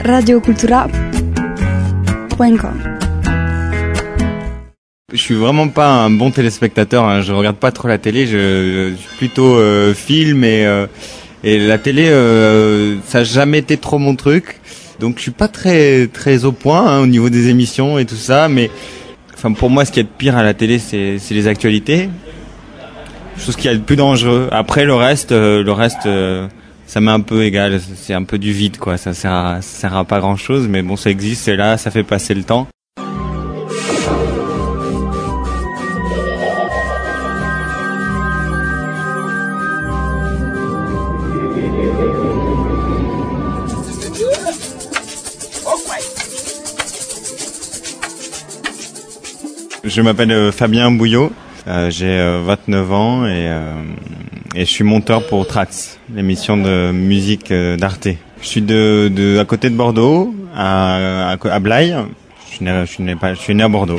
radiocultura.com. Je suis vraiment pas un bon téléspectateur, hein. Je regarde pas trop la télé, je suis plutôt film et la télé ça a jamais été trop mon truc. Donc je suis pas très au point, hein, au niveau des émissions et tout ça, mais enfin pour moi ce qu'il y a de pire à la télé c'est les actualités. Chose qu'il y a de plus dangereux. Après le reste ça m'est un peu égal, c'est un peu du vide quoi, ça sert à pas grand-chose, mais bon ça existe, c'est là, ça fait passer le temps. Je m'appelle Fabien Bouillot, j'ai 29 ans et je suis monteur pour Trax, l'émission de musique d'Arte. Je suis à côté de Bordeaux, à Blaye. Je suis né à Bordeaux.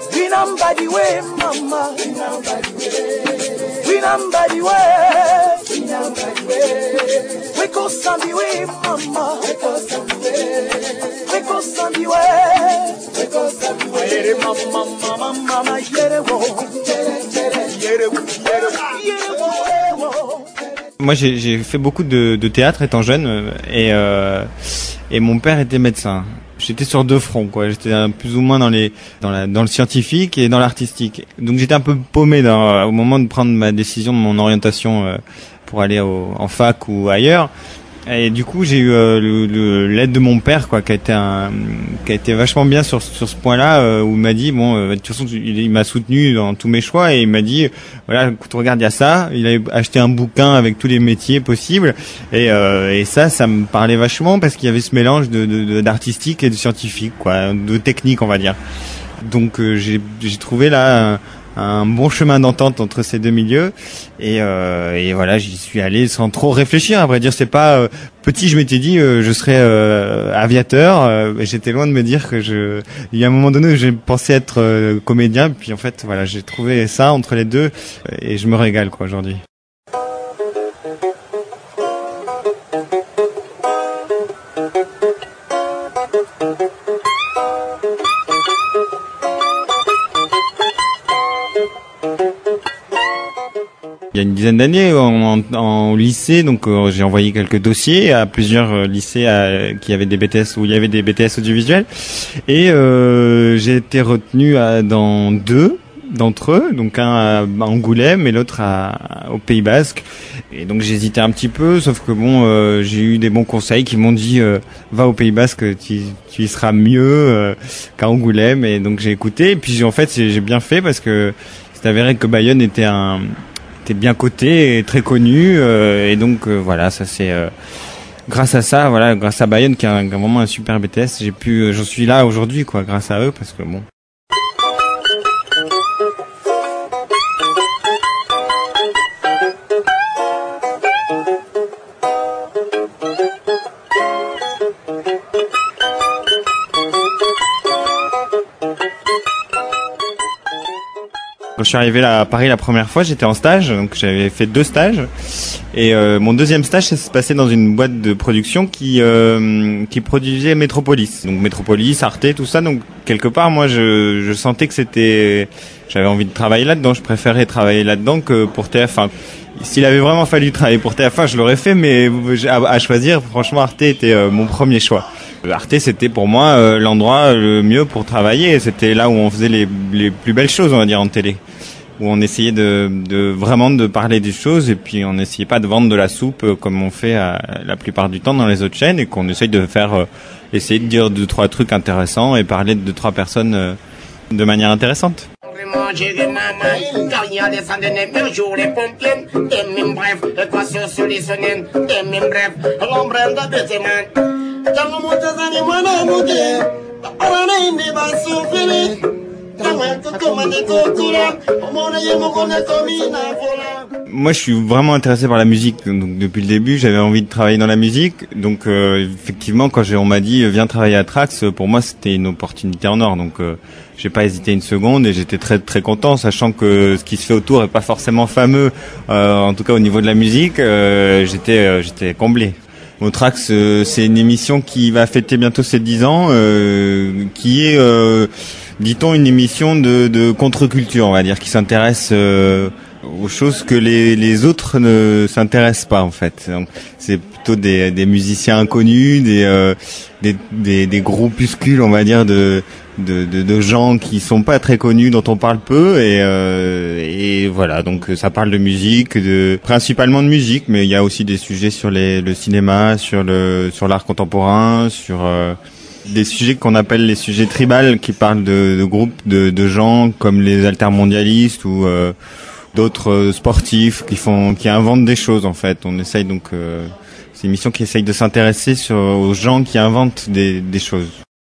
Moi j'ai fait beaucoup de théâtre étant jeune et mon père était médecin. J'étais sur deux fronts quoi, j'étais plus ou moins dans le scientifique et dans l'artistique. Donc j'étais un peu paumé au moment de prendre ma décision de mon orientation pour aller en fac ou ailleurs. Et du coup, j'ai eu l'aide de mon père, quoi, qui a été vachement bien sur ce point-là, où il m'a dit bon, de toute façon, il m'a soutenu dans tous mes choix et il m'a dit voilà, écoute, regarde, il y a ça. Il avait acheté un bouquin avec tous les métiers possibles et ça me parlait vachement parce qu'il y avait ce mélange d'artistique et de scientifique, quoi, de technique, on va dire. Donc j'ai trouvé là un bon chemin d'entente entre ces deux milieux et voilà, j'y suis allé sans trop réfléchir. À vrai dire, c'est pas petit, je m'étais dit je serais aviateur, et j'étais loin de me dire que il y a un moment donné où j'ai pensé être comédien, puis en fait voilà, j'ai trouvé ça entre les deux et je me régale quoi aujourd'hui. Il y a une dizaine d'années, en lycée, donc j'ai envoyé quelques dossiers à plusieurs lycées qui avaient des BTS, où il y avait des BTS audiovisuels, et j'ai été retenu dans deux d'entre eux, donc un à Angoulême et l'autre au Pays Basque. Et donc j'hésitais un petit peu, sauf que bon, j'ai eu des bons conseils qui m'ont dit va au Pays Basque, tu y seras mieux qu'à Angoulême, et donc j'ai écouté. Et puis en fait j'ai bien fait parce que c'est avéré que Bayonne était bien coté et très connu, et donc voilà, ça c'est grâce à ça, voilà, grâce à Bayonne qui a vraiment un super BTS, j'en suis là aujourd'hui quoi, grâce à eux, parce que bon. Quand je suis arrivé à Paris la première fois, j'étais en stage, donc j'avais fait 2 stages. Et mon deuxième stage, ça se passait dans une boîte de production qui produisait Metropolis. Donc Metropolis, Arte, tout ça. Donc quelque part, moi, je sentais que j'avais envie de travailler là-dedans. Je préférais travailler là-dedans que pour TF1. S'il avait vraiment fallu travailler pour TF1, je l'aurais fait, mais à choisir, franchement, Arte était mon premier choix. Arte, c'était pour moi l'endroit le mieux pour travailler. C'était là où on faisait les plus belles choses, on va dire, en télé. Où on essayait de vraiment de parler des choses, et puis on n'essayait pas de vendre de la soupe comme on fait la plupart du temps dans les autres chaînes, et qu'on essaye de faire, essayer de dire 2-3 trucs intéressants et parler de 2-3 personnes de manière intéressante. Moi, je suis vraiment intéressé par la musique. Donc, depuis le début, j'avais envie de travailler dans la musique. Donc, effectivement, quand on m'a dit viens travailler à Trax, pour moi, c'était une opportunité en or. Donc, j'ai pas hésité une seconde et j'étais très très content, sachant que ce qui se fait autour est pas forcément fameux. En tout cas, au niveau de la musique, j'étais comblé. Motrax, c'est une émission qui va fêter bientôt ses 10 ans, qui est, dit-on, une émission de contre-culture, on va dire, qui s'intéresse aux choses que les autres ne s'intéressent pas, en fait. Donc, c'est plutôt des musiciens inconnus, des groupuscules, on va dire, de gens qui sont pas très connus, dont on parle peu, et voilà. Donc ça parle de musique, principalement de musique, mais il y a aussi des sujets sur le cinéma, sur l'art contemporain, sur des sujets qu'on appelle les sujets tribal, qui parlent de groupes de gens comme les altermondialistes ou d'autres sportifs qui inventent des choses, en fait. On essaye donc c'est une émission qui essaye de s'intéresser aux gens qui inventent des choses.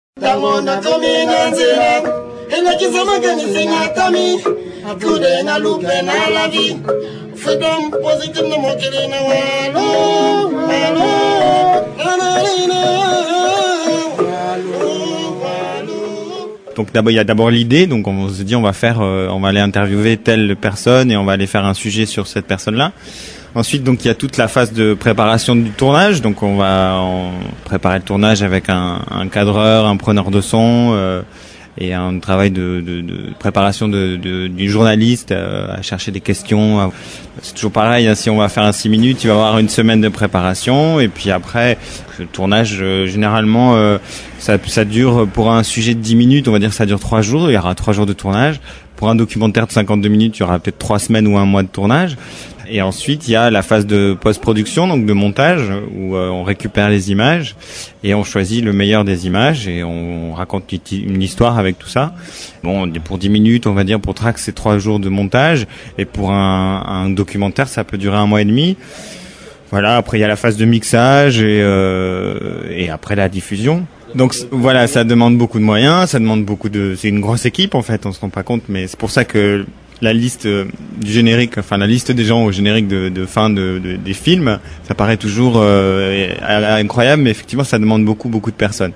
Donc il y a d'abord l'idée, donc on se dit on va aller interviewer telle personne et on va aller faire un sujet sur cette personne-là. Ensuite, donc il y a toute la phase de préparation du tournage, donc on va préparer le tournage avec un cadreur, un preneur de son et un travail de préparation du journaliste à chercher des questions. C'est toujours pareil, hein, si on va faire un 6 minutes, il va y avoir une semaine de préparation et puis après le tournage généralement ça dure, pour un sujet de 10 minutes, on va dire que ça dure 3 jours, il y aura 3 jours de tournage. Pour un documentaire de 52 minutes, il y aura peut-être 3 semaines ou un mois de tournage. Et ensuite, il y a la phase de post-production, donc de montage, où on récupère les images et on choisit le meilleur des images et on raconte une histoire avec tout ça. Bon, pour 10 minutes, on va dire, pour Trax, c'est 3 jours de montage. Et pour un documentaire, ça peut durer 1 mois et demi. Voilà, après, il y a la phase de mixage et après la diffusion. Donc voilà, ça demande beaucoup de moyens, c'est une grosse équipe, en fait, on se rend pas compte, mais c'est pour ça que la liste du générique, enfin la liste des gens au générique de fin des films, ça paraît toujours incroyable, mais effectivement ça demande beaucoup de personnes.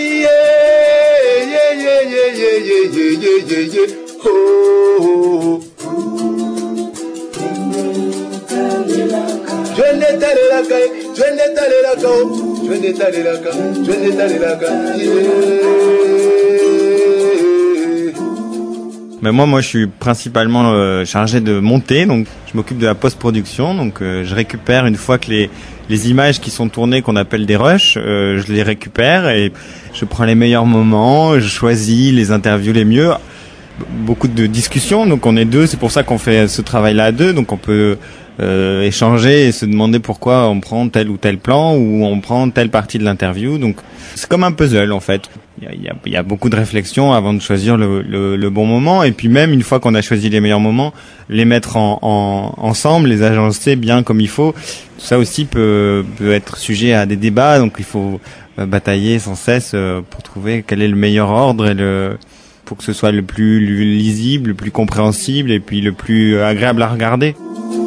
Mais moi je suis principalement chargé de monter, donc je m'occupe de la post-production, donc je récupère une fois que les images qui sont tournées, qu'on appelle des rushs, je les récupère et je prends les meilleurs moments, je choisis les interviews les mieux. Beaucoup de discussions, donc on est 2, c'est pour ça qu'on fait ce travail-là à 2, donc on peut échanger et se demander pourquoi on prend tel ou tel plan ou on prend telle partie de l'interview. Donc c'est comme un puzzle, en fait. Il y a beaucoup de réflexion avant de choisir le bon moment, et puis même une fois qu'on a choisi les meilleurs moments, les mettre ensemble, les agencer bien comme il faut. Tout ça aussi peut être sujet à des débats, donc il faut batailler sans cesse pour trouver quel est le meilleur ordre pour que ce soit le plus lisible, le plus compréhensible et puis le plus agréable à regarder.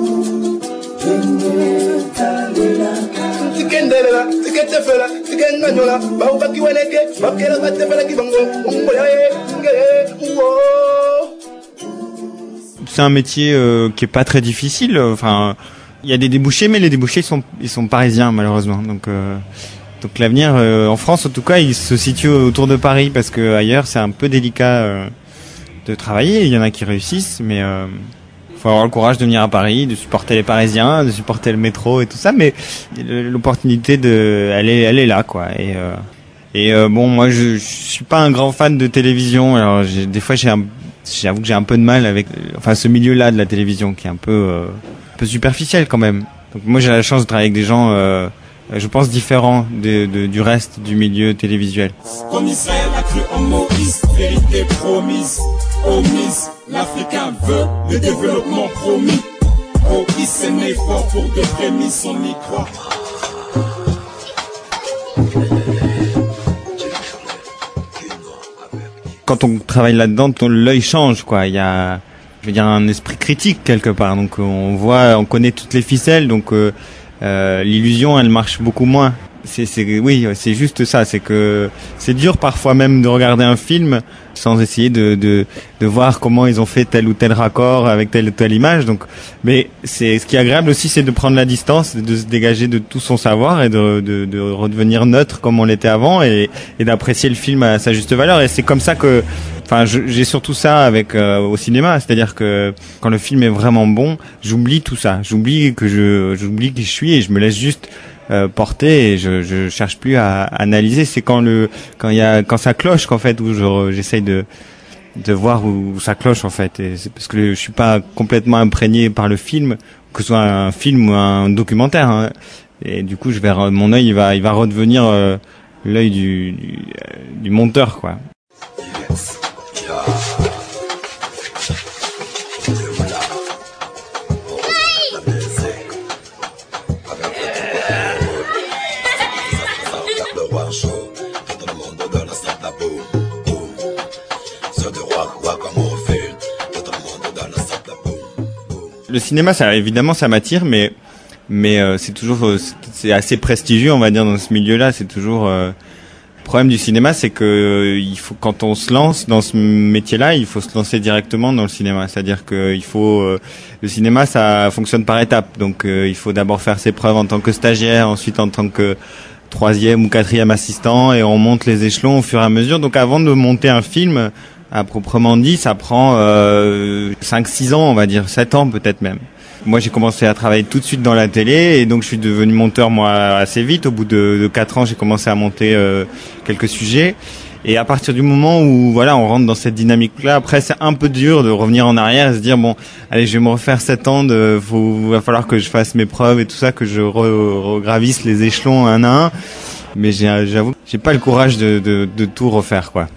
C'est un métier qui est pas très difficile. Enfin, il y a des débouchés, mais les débouchés ils sont parisiens malheureusement. Donc l'avenir en France, en tout cas, il se situe autour de Paris parce que ailleurs c'est un peu délicat de travailler. Il y en a qui réussissent, mais faut avoir le courage de venir à Paris, de supporter les Parisiens, de supporter le métro et tout ça, mais l'opportunité elle est là, quoi. Et bon, moi je suis pas un grand fan de télévision, alors des fois j'avoue que j'ai un peu de mal avec ce milieu-là de la télévision qui est un peu superficiel quand même. Donc moi j'ai la chance de travailler avec des gens je pense différents du reste du milieu télévisuel. Comme Israël a cru en Moïse, vérité promise, omise, l'Africain veut le développement promis. Moïse c'est né fort pour de prémices, on y croit. Quand on travaille là-dedans, l'œil change, quoi. Il y a, je veux dire, un esprit critique quelque part. Donc on connaît toutes les ficelles, donc l'illusion, elle marche beaucoup moins. Oui, c'est juste ça, c'est que c'est dur parfois même de regarder un film sans essayer de voir comment ils ont fait tel ou tel raccord avec telle ou telle image. Donc, mais ce qui est agréable aussi, c'est de prendre la distance, de se dégager de tout son savoir et de redevenir neutre comme on l'était avant et d'apprécier le film à sa juste valeur. Et c'est comme ça que, j'ai surtout ça avec au cinéma, c'est-à-dire que quand le film est vraiment bon, j'oublie tout ça, j'oublie qui je suis et je me laisse juste porter et je cherche plus à analyser. C'est quand ça cloche qu'en fait où j'essaye de voir où ça cloche en fait. Et c'est parce que je suis pas complètement imprégné par le film, que ce soit un film ou un documentaire. Hein. Et du coup, mon œil il va redevenir l'œil du monteur quoi. Le cinéma, évidemment, ça m'attire, mais c'est toujours, c'est assez prestigieux, on va dire, dans ce milieu-là. C'est toujours, le problème du cinéma, c'est que quand on se lance dans ce métier-là, il faut se lancer directement dans le cinéma. C'est-à-dire que le cinéma, ça fonctionne par étapes. Donc, il faut d'abord faire ses preuves en tant que stagiaire, ensuite en tant que 3e ou 4e assistant, et on monte les échelons au fur et à mesure. Donc, avant de monter un film, à proprement dit, ça prend 5-6 ans, on va dire 7 ans peut-être même. Moi, j'ai commencé à travailler tout de suite dans la télé et donc je suis devenu monteur moi assez vite. Au bout de 4 ans, j'ai commencé à monter quelques sujets. Et à partir du moment où on rentre dans cette dynamique-là, après c'est un peu dur de revenir en arrière et se dire bon, allez, je vais me refaire 7 ans va falloir que je fasse mes preuves et tout ça, que je regravisse les échelons un à un. Mais j'avoue, j'ai pas le courage de tout refaire quoi.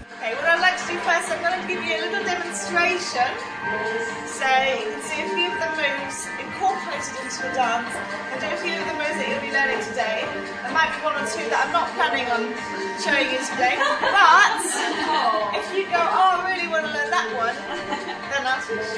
Showing you today, but if you go, I really want to learn that one, then I'll teach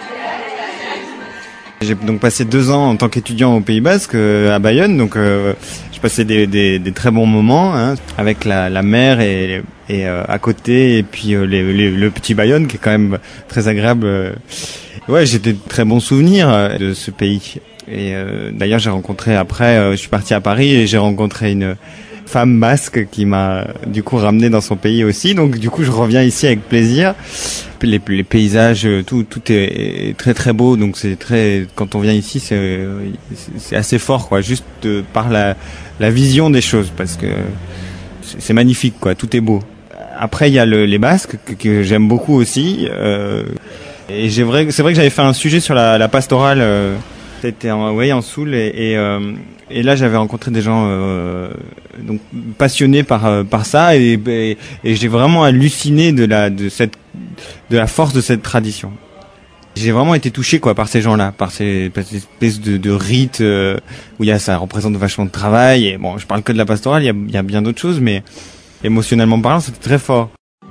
you. J'ai donc passé 2 ans en tant qu'étudiant au Pays Basque, à Bayonne, donc je passais des très bons moments hein, avec la mer et à côté, et puis le petit Bayonne qui est quand même très agréable. Ouais, j'ai des très bons souvenirs de ce pays. Et d'ailleurs, j'ai rencontré je suis parti à Paris et j'ai rencontré une femme basque qui m'a du coup ramené dans son pays aussi, donc du coup je reviens ici avec plaisir. Les paysages, tout est très très beau, donc quand on vient ici c'est assez fort quoi, juste par la vision des choses, parce que c'est magnifique quoi, tout est beau. Après il y a les Basques que j'aime beaucoup aussi, et c'est vrai que j'avais fait un sujet sur la pastorale. C'était en Soule et là j'avais rencontré des gens donc passionnés par ça et j'ai vraiment halluciné de la force de cette tradition. J'ai vraiment été touché quoi par ces gens-là, par ces espèces de rites où ça représente vachement de travail. Et bon, je parle que de la pastorale, il y a bien d'autres choses, mais émotionnellement parlant, c'était très fort.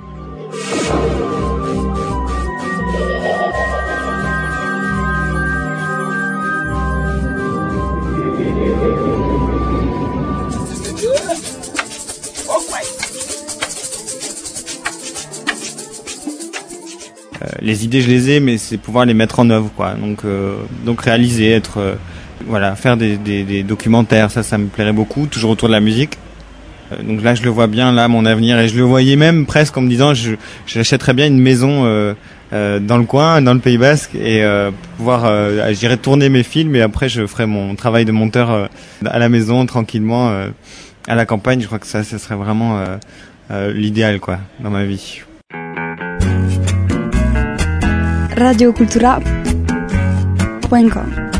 Les idées, je les ai, mais c'est pouvoir les mettre en œuvre, quoi. Donc réaliser, faire des documentaires, ça me plairait beaucoup, toujours autour de la musique. Donc là, je le vois bien, là, mon avenir, et je le voyais même presque en me disant, j'achèterais bien une maison dans le coin, dans le Pays Basque, et j'irais tourner mes films, et après, je ferais mon travail de monteur à la maison, tranquillement, à la campagne. Je crois que ça serait vraiment l'idéal, quoi, dans ma vie. radiocultura.com